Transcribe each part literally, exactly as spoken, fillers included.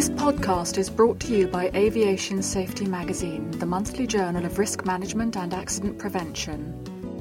This podcast is brought to you by Aviation Safety Magazine, the monthly journal of risk management and accident prevention.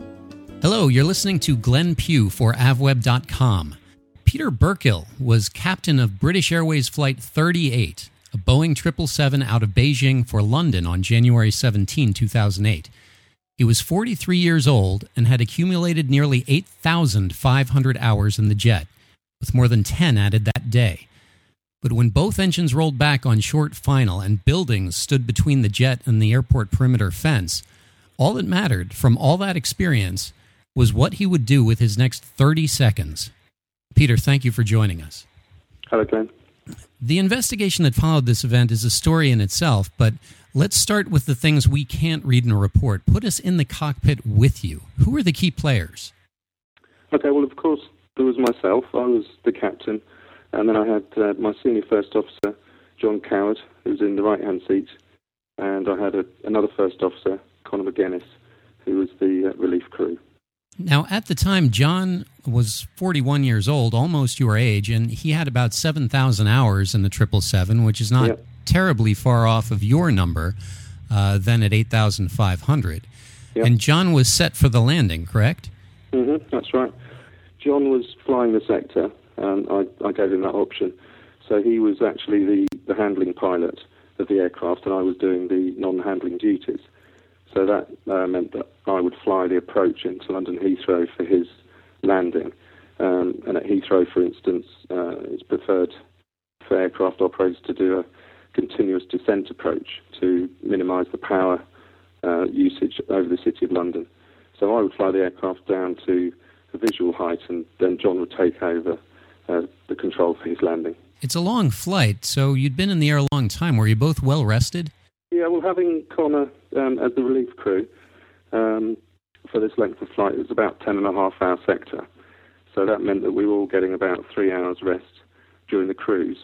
Hello, you're listening to Glenn Pugh for avweb dot com. Peter Burkill was captain of British Airways Flight thirty-eight, a Boeing triple seven out of Beijing for London on January seventeenth, two thousand eight. He was forty-three years old and had accumulated nearly eight thousand five hundred hours in the jet, with more than ten added that day. But when both engines rolled back on short final and buildings stood between the jet and the airport perimeter fence, all that mattered from all that experience was what he would do with his next thirty seconds. Peter, thank you for joining us. Hello, Glenn. The investigation that followed this event is a story in itself, but let's start with the things we can't read in a report. Put us in the cockpit with you. Who are the key players? Okay, well, of course, there was myself. I was the captain. And then I had uh, my senior first officer, John Coward, who was in the right-hand seat. And I had a, another first officer, Conor McGuinness, who was the uh, relief crew. Now, at the time, John was forty-one years old, almost your age, and he had about seven thousand hours in the triple seven, which is not yep. terribly far off of your number, uh, then at eight thousand five hundred. Yep. And John was set for the landing, correct? Mm-hmm, that's right. John was flying the sector. Um, I, I gave him that option. So he was actually the, the handling pilot of the aircraft, and I was doing the non-handling duties. So that uh, meant that I would fly the approach into London Heathrow for his landing. Um, and at Heathrow, for instance, uh, it's preferred for aircraft operators to do a continuous descent approach to minimise the power uh, usage over the City of London. So I would fly the aircraft down to a visual height, and then John would take over Uh, the control for his landing. It's a long flight, so you'd been in the air a long time. Were you both well rested? Yeah, well, having Conor um, as the relief crew um, for this length of flight, it was about ten and a half hour sector. So that meant that we were all getting about three hours rest during the cruise.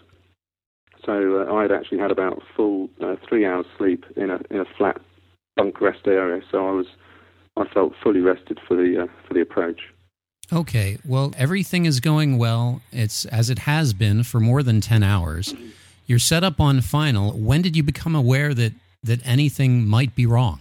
So uh, I had actually had about full uh, three hours sleep in a in a flat bunk rest area. So I was I felt fully rested for the uh, for the approach. Okay, well, everything is going well. It's as it has been for more than ten hours. You're set up on final. When did you become aware that, that anything might be wrong?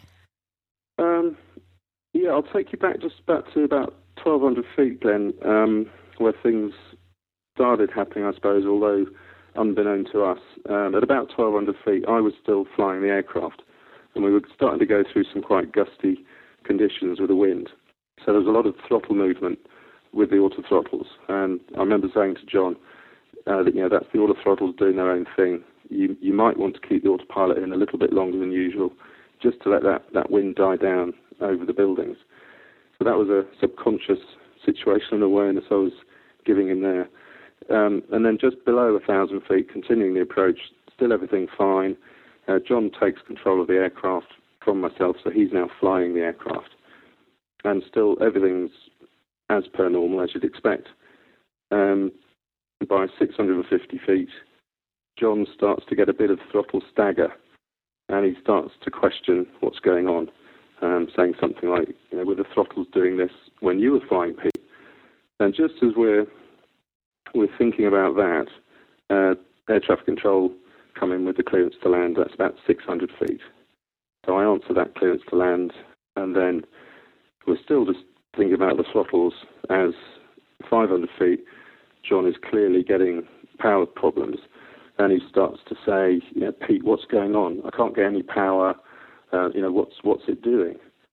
Um, yeah, I'll take you back just back to about twelve hundred feet, Glenn, um, where things started happening, I suppose, although unbeknown to us. Um, at about twelve hundred feet, I was still flying the aircraft, and we were starting to go through some quite gusty conditions with the wind. So there was a lot of throttle movement with the autothrottles, and I remember saying to John uh, that, you know, that's the autothrottles doing their own thing. You you might want to keep the autopilot in a little bit longer than usual, just to let that, that wind die down over the buildings. So that was a subconscious situational awareness I was giving him there. Um, and then just below a thousand feet, continuing the approach, still everything fine. Uh, John takes control of the aircraft from myself, so he's now flying the aircraft. And still everything's as per normal, as you'd expect. Um, by six hundred fifty feet, John starts to get a bit of throttle stagger, and he starts to question what's going on, um, saying something like, you know, were the throttles doing this when you were flying, Pete? And just as we're, we're thinking about that, uh, air traffic control come in with the clearance to land. That's about six hundred feet. So I answer that clearance to land, and then we're still just thinking about the throttles as five hundred feet. John is clearly getting power problems, and he starts to say, you know, Pete, what's going on? I can't get any power. Uh, you know, what's what's it doing?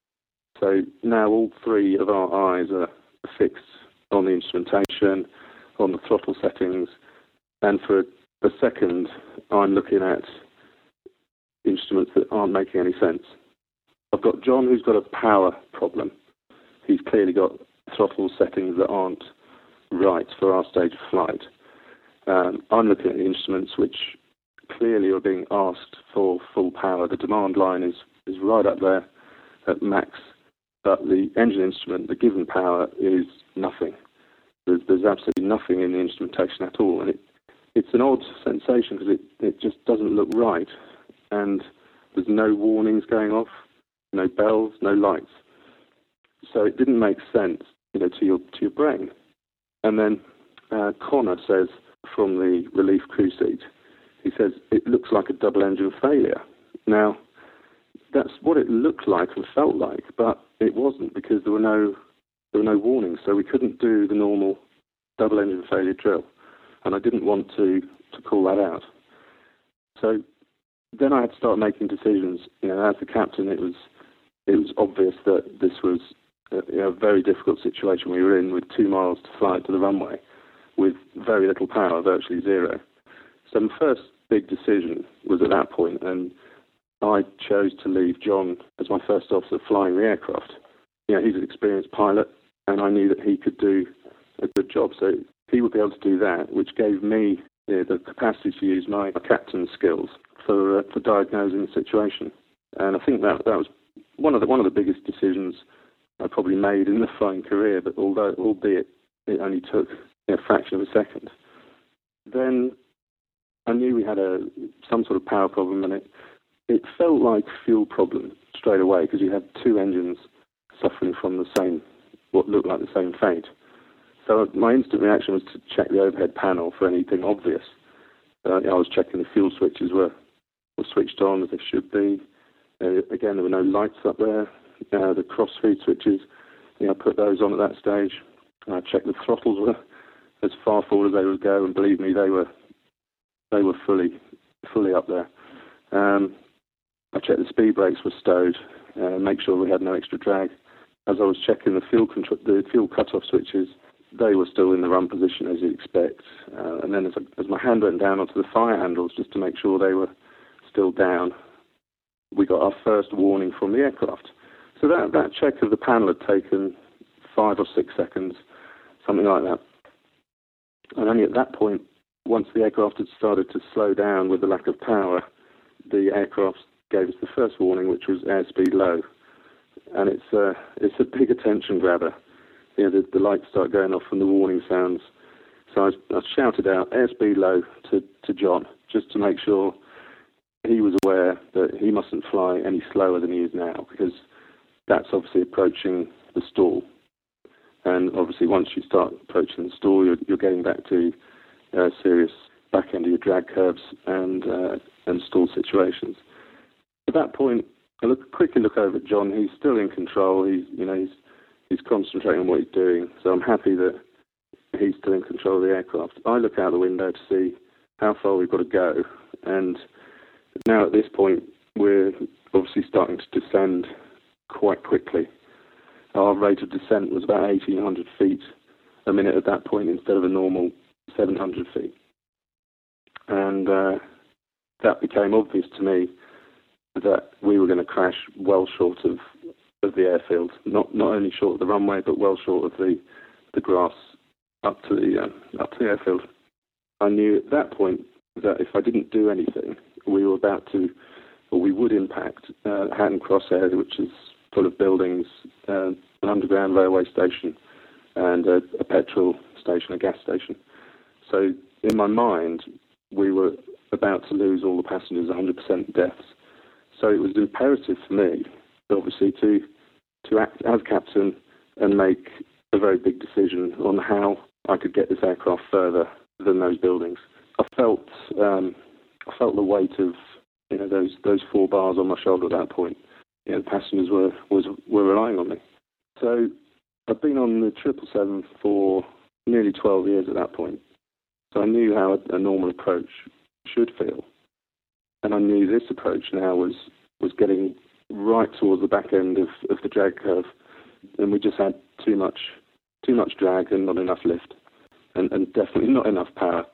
So now all three of our eyes are fixed on the instrumentation, on the throttle settings, and for a second, I'm looking at instruments that aren't making any sense. I've got John, who's got a power problem. He's clearly got throttle settings that aren't right for our stage of flight. Um, I'm looking at the instruments which clearly are being asked for full power. The demand line is, is right up there at max, but the engine instrument, the given power, is nothing. There's, there's absolutely nothing in the instrumentation at all, and it, it's an odd sensation because it, it just doesn't look right, and there's no warnings going off, no bells, no lights. So it didn't make sense, you know, to your to your brain. And then uh, Conor says from the relief crew seat, he says, it looks like a double-engine failure. Now, that's what it looked like and felt like, but it wasn't, because there were no there were no warnings, so we couldn't do the normal double-engine failure drill, and I didn't want to, to call that out. So then I had to start making decisions. You know, as the captain, it was it was obvious that this was a, you know, a very difficult situation we were in, with two miles to fly to the runway, with very little power, virtually zero. So my first big decision was at that point, and I chose to leave John as my first officer flying the aircraft. You know, he's an experienced pilot, and I knew that he could do a good job. So he would be able to do that, which gave me, you know, the capacity to use my captain's skills for uh, for diagnosing the situation. And I think that that was one of the one of the biggest decisions I probably made in the flying career. But although, albeit it only took, you know, a fraction of a second, then I knew we had a some sort of power problem, and it it felt like fuel problem straight away, because you had two engines suffering from the same, what looked like the same fate. So my instant reaction was to check the overhead panel for anything obvious. Uh, I was checking the fuel switches were, were switched on as they should be. Uh, again, there were no lights up there. Uh, the cross-feed switches, you know, I put those on at that stage. I checked the throttles were as far forward as they would go, and believe me, they were they were fully fully up there. Um, I checked the speed brakes were stowed, uh, make sure we had no extra drag. As I was checking the fuel contr- the fuel cut-off switches, they were still in the run position, as you'd expect. Uh, and then as, I, as my hand went down onto the fire handles, just to make sure they were still down, we got our first warning from the aircraft. So that, that check of the panel had taken five or six seconds, something like that. And only at that point, once the aircraft had started to slow down with the lack of power, the aircraft gave us the first warning, which was airspeed low. And it's a, it's a big attention grabber. You know, the, the lights start going off and the warning sounds. So I, I shouted out airspeed low to, to John, just to make sure he was aware that he mustn't fly any slower than he is now, because that's obviously approaching the stall. And obviously once you start approaching the stall, you're, you're getting back to uh, serious back end of your drag curves and uh, and stall situations. At that point, I look quickly look over at John. He's still in control. He's you know he's he's concentrating on what he's doing. So I'm happy that he's still in control of the aircraft. I look out the window to see how far we've got to go, and now at this point we're obviously starting to descend quite quickly. Our rate of descent was about eighteen hundred feet a minute at that point, instead of a normal seven hundred feet. And uh, that became obvious to me that we were going to crash well short of, of the airfield, not not only short of the runway, but well short of the, the grass up to the uh, up to the airfield. I knew at that point that if I didn't do anything, we were about to, or we would impact uh, Hatton Cross area, which is full of buildings, uh, an underground railway station, and a, a petrol station, a gas station. So in my mind, we were about to lose all the passengers, one hundred percent deaths. So it was imperative for me, obviously, to to act as captain and make a very big decision on how I could get this aircraft further than those buildings. I felt um, I felt the weight of you know those those four bars on my shoulder at that point. You know, the passengers were was were relying on me. So I've been on the triple seven for nearly twelve years at that point. So I knew how a, a normal approach should feel. And I knew this approach now was, was getting right towards the back end of, of the drag curve. And we just had too much too much drag and not enough lift. And, and definitely not enough power.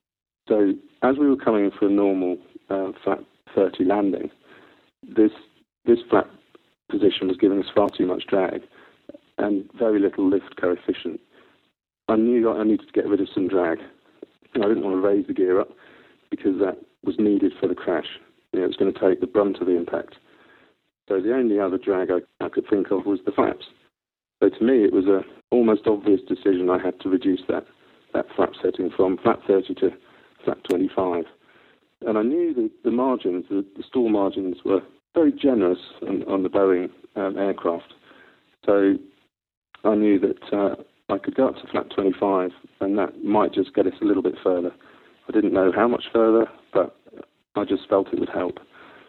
So as we were coming in for a normal uh, flat thirty landing, this this flat position was giving us far too much drag and very little lift coefficient. I knew I needed to get rid of some drag. I didn't want to raise the gear up because that was needed for the crash. You know, it was going to take the brunt of the impact. So the only other drag I, I could think of was the flaps. So to me, it was a almost obvious decision. I had to reduce that, that flap setting from flat thirty to flat twenty-five. And I knew that the margins, the, the stall margins, were very generous on, on the Boeing um, aircraft. So I knew that uh, I could go up to flat twenty-five, and that might just get us a little bit further. I didn't know how much further, but I just felt it would help.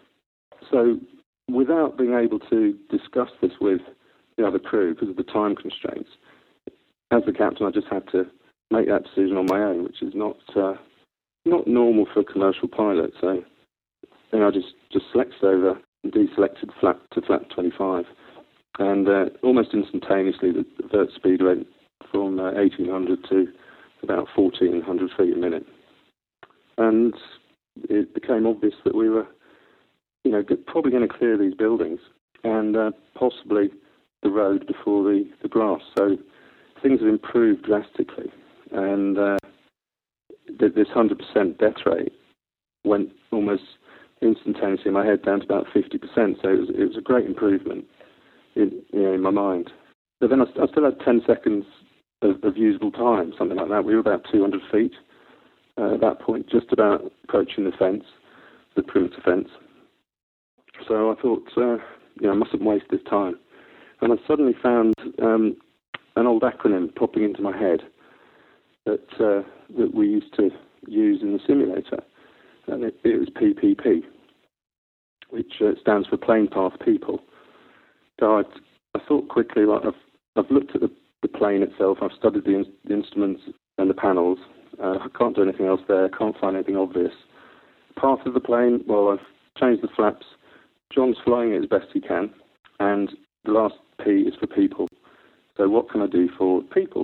So without being able to discuss this with the other crew because of the time constraints, as the captain, I just had to make that decision on my own, which is not uh, not normal for a commercial pilot. So then I just, just selected over and deselected flat to flat twenty-five. And uh, almost instantaneously, the vert speed went from uh, eighteen hundred to about fourteen hundred feet a minute. And it became obvious that we were, you know, probably going to clear these buildings and uh, possibly the road before the, the grass. So things have improved drastically. And uh, this one hundred percent death rate went almost instantaneously in my head down to about fifty percent. So it was, it was a great improvement in, you know, in my mind. But then I, I still had ten seconds of, of usable time, something like that. We were about two hundred feet uh, at that point, just about approaching the fence, the perimeter fence. So I thought, uh, you know, I mustn't waste this time. And I suddenly found um, an old acronym popping into my head that uh, that we used to use in the simulator, and it, it was P P P, which uh, stands for Plane Path People. So I, I thought quickly, like I've I've looked at the, the plane itself, I've studied the, in, the instruments and the panels. Uh, I can't do anything else there. I can't find anything obvious. Path of the plane, well, I've changed the flaps. John's flying it as best he can, and the last P is for people. So what can I do for people?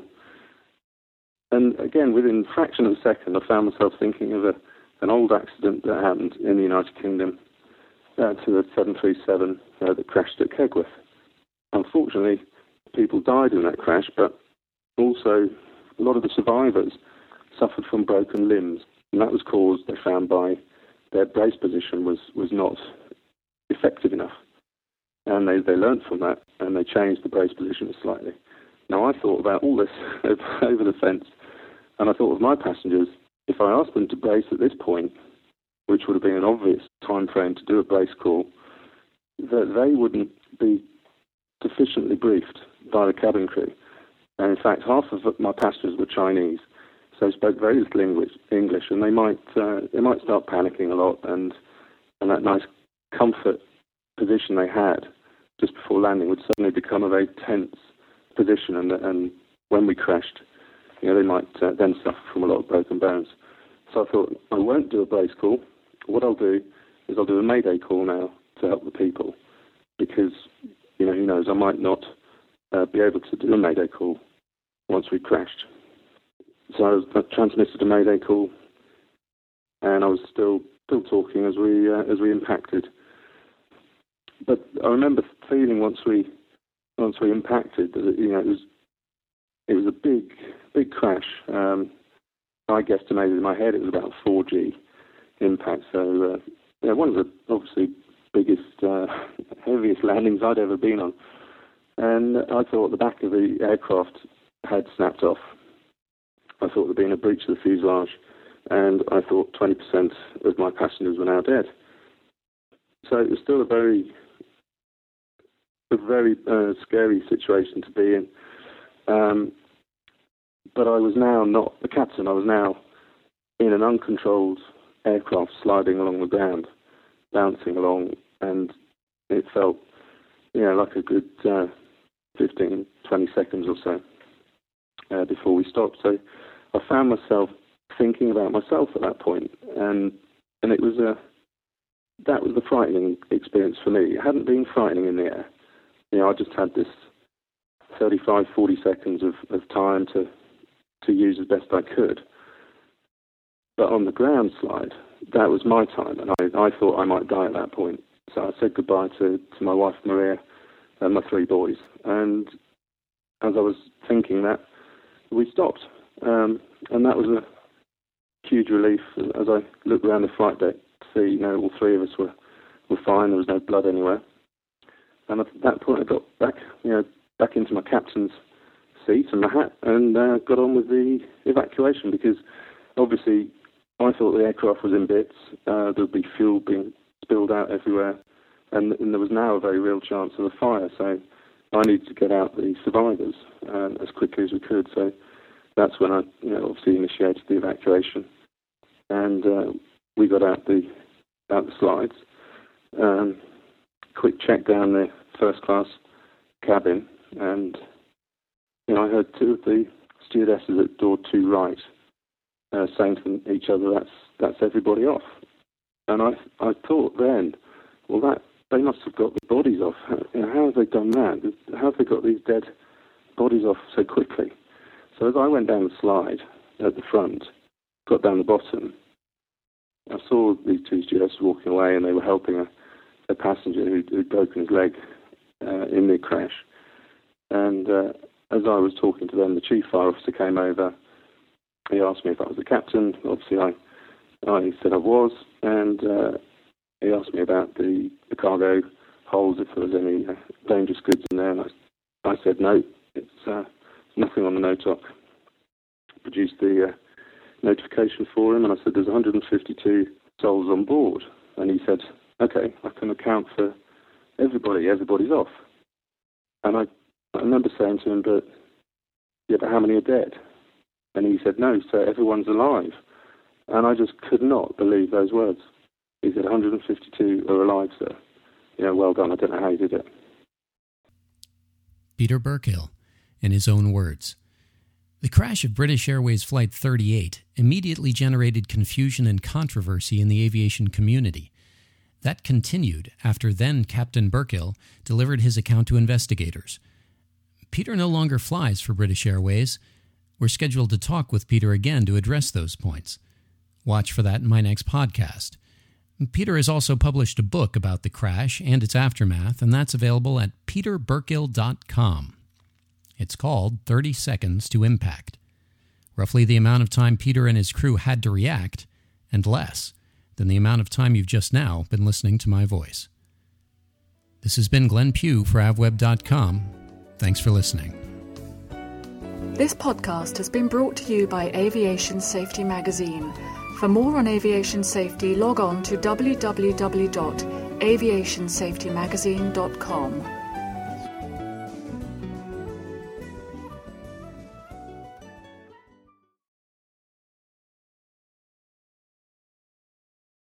And again, within a fraction of a second, I found myself thinking of a, an old accident that happened in the United Kingdom uh, to a seven thirty-seven uh, that crashed at Kegworth. Unfortunately, people died in that crash, but also a lot of the survivors suffered from broken limbs. And that was caused, they found, by their brace position was, was not effective enough. And they, they learnt from that, and they changed the brace position slightly. Now, I thought about all this over the fence, and I thought of my passengers. If I asked them to brace at this point, which would have been an obvious time frame to do a brace call, that they wouldn't be sufficiently briefed by the cabin crew. And in fact, half of my passengers were Chinese, so spoke very little English, English and they might uh, they might start panicking a lot, and and that nice comfort position they had just before landing would suddenly become a very tense position, and and when we crashed, you know, they might uh, then suffer from a lot of broken bones. So I thought, I won't do a brace call. What I'll do is I'll do a mayday call now to help the people, because, you know, who knows, I might not uh, be able to do a mayday call once we crashed. So I, was, I transmitted a mayday call, and I was still still talking as we uh, as we impacted. But I remember feeling once we once we impacted that, you know, it was it was a big big crash. Um, I guesstimated in my head it was about four G impact. So uh, yeah, one of the obviously biggest, uh, heaviest landings I'd ever been on. And I thought the back of the aircraft had snapped off. I thought there'd been a breach of the fuselage, and I thought twenty percent of my passengers were now dead. So it was still a very, a very uh, scary situation to be in. Um, but I was now not the captain. I was now in an uncontrolled aircraft sliding along the ground, bouncing along, and it felt, you know, like a good uh, fifteen, twenty seconds or so uh, before we stopped. So I found myself thinking about myself at that point, and and it was a that was the frightening experience for me. It hadn't been frightening in the air. You know, I just had this thirty-five, forty seconds of, of time to to use as best I could. But on the ground slide, that was my time, and I, I thought I might die at that point. So I said goodbye to, to my wife, Maria, and my three boys. And as I was thinking that, we stopped. Um, and that was a huge relief as I looked around the flight deck to see, you know, all three of us were, were fine. There was no blood anywhere. And at that point, I got back, you know, back into my captain's seat and my hat, and uh, got on with the evacuation, because obviously I thought the aircraft was in bits. Uh, there would be fuel being spilled out everywhere, and, and there was now a very real chance of a fire. So I needed to get out the survivors uh, as quickly as we could. So that's when I, you know, obviously initiated the evacuation, and uh, we got out the out the slides. Um, quick check down the first class cabin, and you know, I heard two of the stewardesses at door two right uh, saying to each other, "That's that's everybody off." And I I thought then, well, that they must have got the bodies off. How, you know, how have they done that? How have they got these dead bodies off so quickly? So as I went down the slide at the front, got down the bottom, I saw these two stewardesses walking away, and they were helping a, a passenger who'd, who'd broken his leg uh, in the crash. And uh, as I was talking to them, the chief fire officer came over. He asked me if I was the captain. Obviously, I, I said I was, and uh, he asked me about the, the cargo holds, if there was any uh, dangerous goods in there, and I, I said no, it's uh, nothing on the NOTOC. Produced the uh, notification for him, and I said there's one hundred fifty-two souls on board, and he said, okay, I can account for everybody, everybody's off. And I, I remember saying to him, but yeah, but how many are dead? And he said, no, so everyone's alive. And I just could not believe those words. He said, one hundred fifty-two are alive, sir. You know, well done. I don't know how you did it. Peter Burkill, in his own words. The crash of British Airways Flight thirty-eight immediately generated confusion and controversy in the aviation community. That continued after then Captain Burkill delivered his account to investigators. Peter no longer flies for British Airways. We're scheduled to talk with Peter again to address those points. Watch for that in my next podcast. Peter has also published a book about the crash and its aftermath, and that's available at peter burkill dot com. It's called thirty seconds to Impact. Roughly the amount of time Peter and his crew had to react, and less than the amount of time you've just now been listening to my voice. This has been Glenn Pugh for avweb dot com. Thanks for listening. This podcast has been brought to you by Aviation Safety Magazine. For more on aviation safety, log on to w w w dot aviation safety magazine dot com.